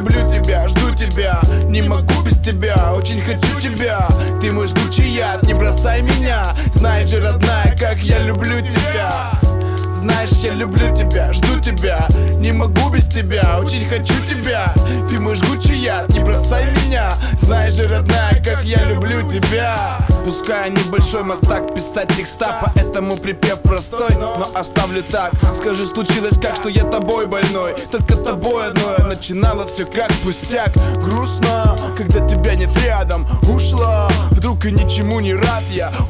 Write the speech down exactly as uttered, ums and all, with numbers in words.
люблю тебя, жду тебя, не могу без тебя, очень хочу тебя. Ты мой жгучий яд, не бросай меня. Знаешь же, родная, как я люблю тебя. Знаешь, я люблю тебя, жду тебя, не могу без тебя, очень хочу тебя. Ты мой жгучий яд, не бросай меня. Знаешь же, родная, как я люблю тебя. Пускай небольшой мастак писать текста, поэтому припев простой, но оставлю так. Скажи, случилось как, что я тобой больной, только тобой одной. Начинало все как пустяк. Грустно, когда тебя нет рядом. Ушла, вдруг и ничему не рад я.